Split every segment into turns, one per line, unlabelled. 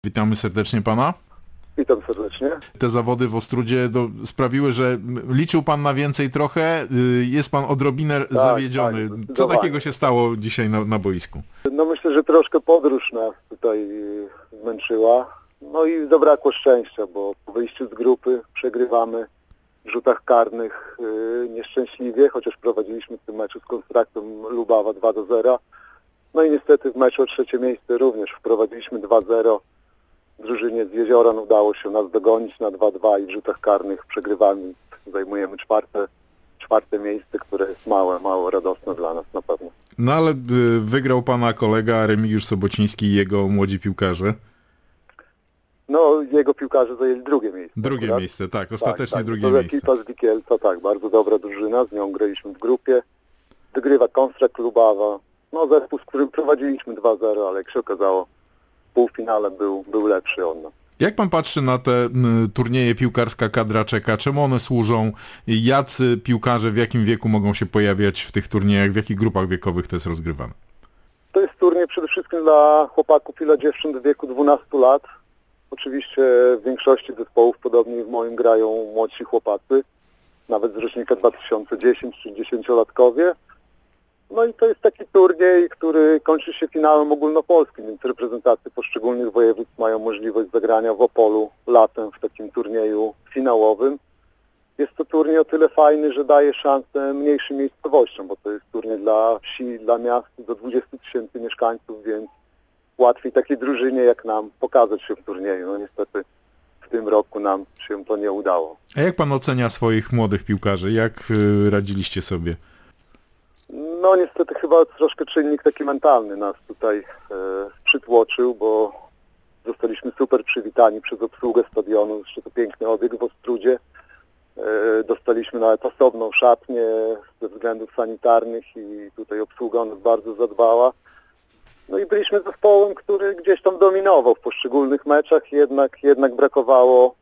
Witamy serdecznie pana.
Witam serdecznie.
Te zawody w Ostródzie sprawiły, że liczył pan na więcej trochę, jest pan odrobinę zawiedziony. Co takiego się stało dzisiaj na boisku?
No myślę, że troszkę podróż nas tutaj zmęczyła. No i zabrakło szczęścia, bo po wyjściu z grupy przegrywamy w rzutach karnych nieszczęśliwie, chociaż prowadziliśmy w tym meczu z Konstraktem Lubawa 2-0. No i niestety w meczu o trzecie miejsce również wprowadziliśmy 2-0. Drużynie z Jezioran udało się nas dogonić na 2-2 i w rzutach karnych przegrywamy. Zajmujemy czwarte miejsce, które jest mało radosne dla nas na pewno.
No ale wygrał pana kolega Remigiusz Sobociński i jego młodzi piłkarze.
No jego piłkarze zajęli drugie miejsce.
Drugie
akurat.
miejsce, tak, ostatecznie
tak.
drugie
To
miejsce.
ekipa z Wikielca, tak, bardzo dobra drużyna, z nią graliśmy w grupie. Wygrywa Konstrakt Lubawa. No zespół, z którym prowadziliśmy 2-0, ale jak się okazało, w półfinale był lepszy od nas.
Jak pan patrzy na te turnieje piłkarska kadra czeka? Czemu one służą? Jacy piłkarze w jakim wieku mogą się pojawiać w tych turniejach? W jakich grupach wiekowych to jest rozgrywane?
To jest turniej przede wszystkim dla chłopaków i dla dziewczyn w wieku 12 lat. Oczywiście w większości zespołów, podobnie w moim, grają młodsi chłopacy, nawet z rocznika 2010 czy 10-latkowie. No i to jest taki turniej, który kończy się finałem ogólnopolskim, więc reprezentacje poszczególnych województw mają możliwość zagrania w Opolu latem w takim turnieju finałowym. Jest to turniej o tyle fajny, że daje szansę mniejszym miejscowościom, bo to jest turniej dla wsi, dla miast do 20 000 mieszkańców, więc łatwiej takiej drużynie jak nam pokazać się w turnieju. No niestety w tym roku nam się to nie udało.
A jak pan ocenia swoich młodych piłkarzy? Jak radziliście sobie?
No niestety chyba troszkę czynnik taki mentalny nas tutaj przytłoczył, bo zostaliśmy super przywitani przez obsługę stadionu, jeszcze to piękny obiekt w Ostródzie. Dostaliśmy nawet osobną szatnię ze względów sanitarnych i tutaj obsługa o nas bardzo zadbała. No i byliśmy zespołem, który gdzieś tam dominował w poszczególnych meczach, jednak brakowało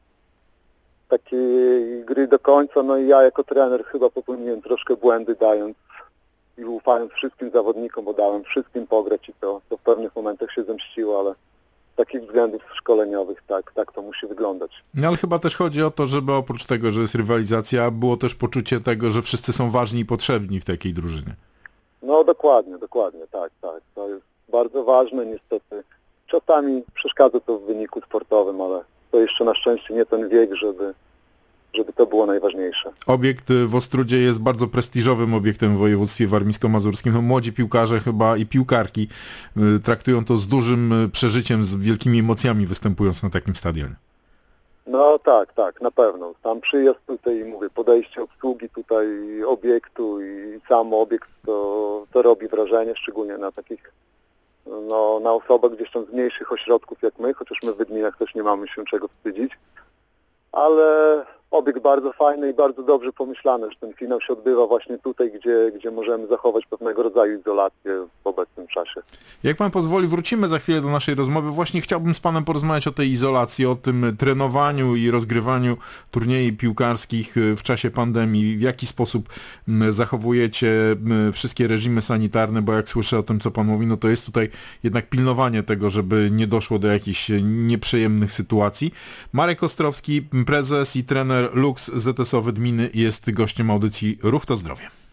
takiej gry do końca. No i ja jako trener chyba popełniłem troszkę błędy, dając i ufając wszystkim zawodnikom, bo dałem wszystkim pograć i to w pewnych momentach się zemściło, ale z takich względów szkoleniowych tak to musi wyglądać.
No ale chyba też chodzi o to, żeby oprócz tego, że jest rywalizacja, było też poczucie tego, że wszyscy są ważni i potrzebni w takiej drużynie.
No dokładnie, tak. To jest bardzo ważne, niestety. Czasami przeszkadza to w wyniku sportowym, ale to jeszcze na szczęście nie ten wiek, żeby to było najważniejsze.
Obiekt w Ostródzie jest bardzo prestiżowym obiektem w województwie warmińsko-mazurskim. No, młodzi piłkarze chyba i piłkarki traktują to z dużym przeżyciem, z wielkimi emocjami występując na takim stadionie.
No tak, na pewno. Tam przyjazd tutaj, mówię, podejście obsługi tutaj obiektu i sam obiekt to robi wrażenie, szczególnie na takich, no, na osobach gdzieś tam z mniejszych ośrodków jak my, chociaż my w gminach też nie mamy się czego wstydzić. Ale obiekt bardzo fajny i bardzo dobrze pomyślany, że ten finał się odbywa właśnie tutaj, gdzie możemy zachować pewnego rodzaju izolację w obecnym czasie.
Jak pan pozwoli, wrócimy za chwilę do naszej rozmowy. Właśnie chciałbym z panem porozmawiać o tej izolacji, o tym trenowaniu i rozgrywaniu turniejów piłkarskich w czasie pandemii. W jaki sposób zachowujecie wszystkie reżimy sanitarne, bo jak słyszę o tym, co pan mówi, no to jest tutaj jednak pilnowanie tego, żeby nie doszło do jakichś nieprzyjemnych sytuacji. Marek Ostrowski, prezes i trener Lux ZS-owy Gminy, jest gościem audycji Ruch to Zdrowie.